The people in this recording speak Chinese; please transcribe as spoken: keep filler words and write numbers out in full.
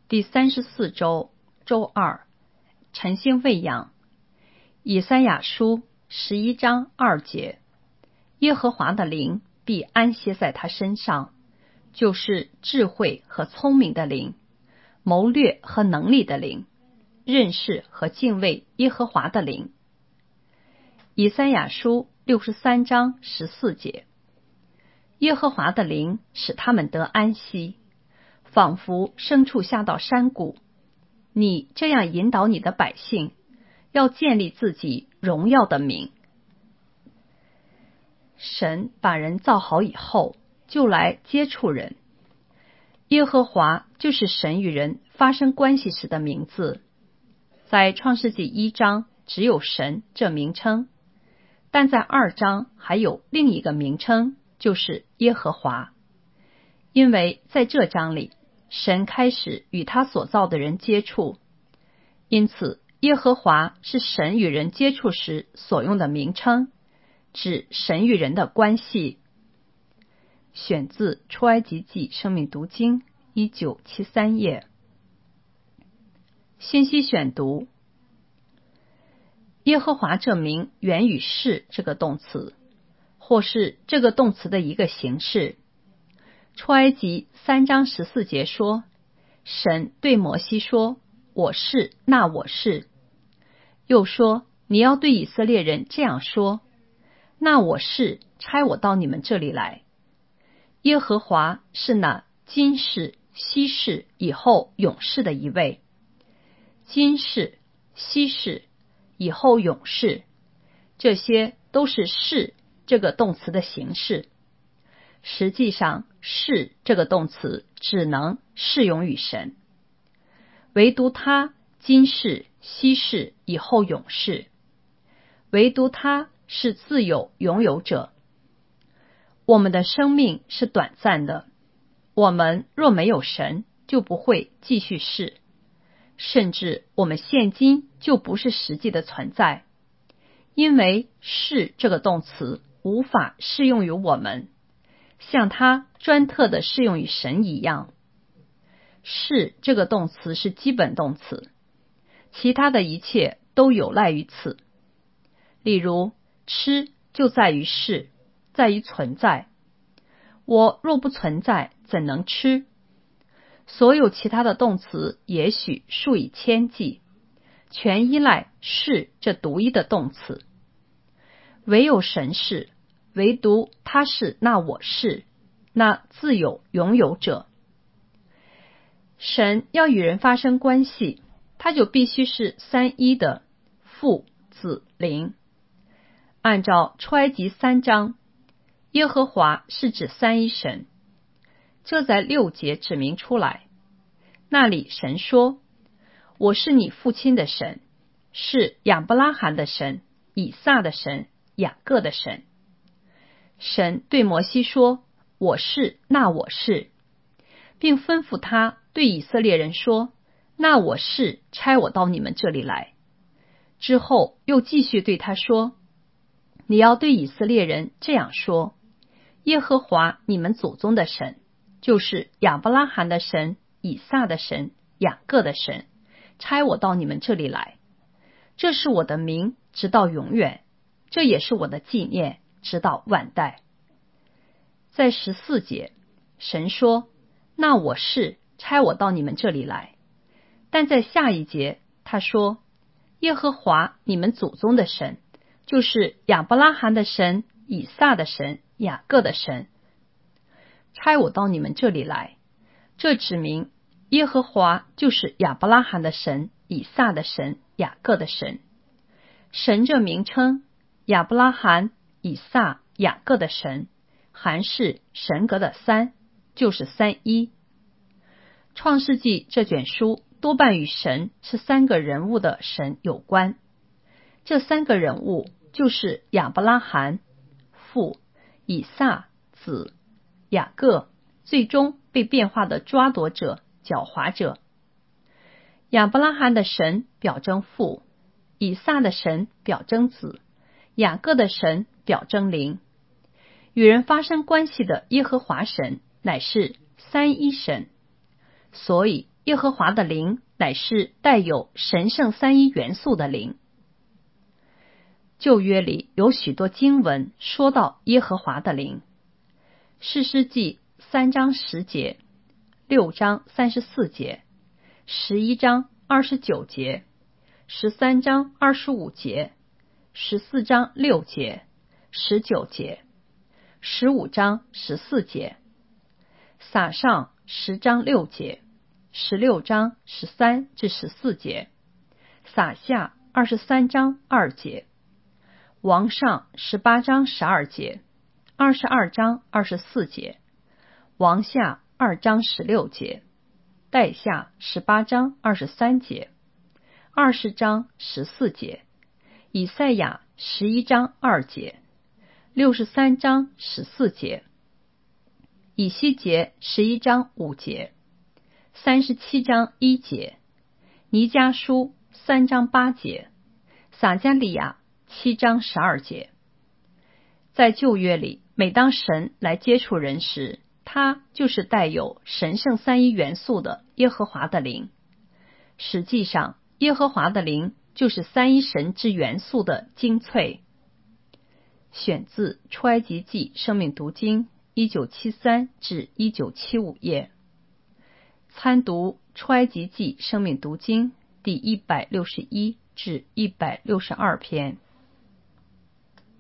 第三十四周周二，晨星喂养。以赛亚书十一章二节，耶和华的灵必安歇在他身上，就是智慧和聪明的灵，谋略和能力的灵，认识和敬畏耶和华的灵。以赛亚书六十三章十四节，耶和华的灵使他们得安息，仿佛牲畜下到山谷。你这样引导你的百姓，要建立自己荣耀的名。神把人造好以后，就来接触人。耶和华就是神与人发生关系时的名字。在创世纪一章只有神这名称，但在二章还有另一个名称，就是耶和华。因为在这章里，神开始与他所造的人接触，因此耶和华是神与人接触时所用的名称，指神与人的关系。选自出埃及记生命读经一九七三页。信息选读：耶和华这名原语是这个动词，或是这个动词的一个形式。出埃及三章十四节说，神对摩西说，我是那我是。又说，你要对以色列人这样说，那我是差我到你们这里来。耶和华是那今世昔世以后永世的一位。今世昔世以后永世，这些都是是这个动词的形式。实际上，是这个动词只能适用于神，唯独他今世昔世以后永世，唯独他是自有拥有者。我们的生命是短暂的，我们若没有神，就不会继续是，甚至我们现今就不是实际的存在，因为是这个动词无法适用于我们，像它专特的适用于神一样。是这个动词是基本动词，其他的一切都有赖于此。例如，吃就在于是，在于存在。我若不存在，怎能吃？所有其他的动词也许数以千计，全依赖是这独一的动词。唯有神是，唯独他是那我是，那自有拥有者。神要与人发生关系，他就必须是三一的父子灵。按照出埃及三章，耶和华是指三一神，这在六节指明出来。那里神说，我是你父亲的神，是亚伯拉罕的神，以撒的神，雅各的神。神对摩西说，我是那我是，并吩咐他对以色列人说，那我是差我到你们这里来。之后又继续对他说，你要对以色列人这样说，耶和华你们祖宗的神，就是亚伯拉罕的神，以撒的神，雅各的神，差我到你们这里来。这是我的名，直到永远，这也是我的纪念，直到万代。在十四节，神说，那我是差我到你们这里来。但在下一节，他说，耶和华你们祖宗的神，就是亚伯拉罕的神，以撒的神，雅各的神，差我到你们这里来。这指明耶和华就是亚伯拉罕的神，以撒的神，雅各的神。神这名称，亚伯拉罕、以撒、雅各的神，含是神格的三，就是三一。创世纪这卷书多半与神是三个人物的神有关。这三个人物就是亚伯拉罕父，以撒子，雅各最终被变化的抓夺者、狡猾者。亚伯拉罕的神表征父，以撒的神表征子，雅各的神表征灵。与人发生关系的耶和华神乃是三一神，所以耶和华的灵乃是带有神圣三一元素的灵。旧约里有许多经文说到耶和华的灵，士师记三章十节，六章三十四节，十一章二十九节，十三章二十五节，十四章六节，十九节，十五章十四节，撒上十章六节，十六章十三至十四节，撒下二十三章二节，王上十八章十二节，二十二章二十四节，王下二章十六节，代下十八章二十三节，二十章十四节，以赛亚十一章二节，六十三章十四节，以西结十一章五节，三十七章一节，尼迦书三章八节，撒迦利亚七章十二节。在旧约里，每当神来接触人时，他就是带有神圣三一元素的耶和华的灵。实际上，耶和华的灵就是三一神之元素的精粹。选自出埃及记生命读经一九七三至一九七五页，参读出埃及记生命读经第一百六十一至一百六十二篇。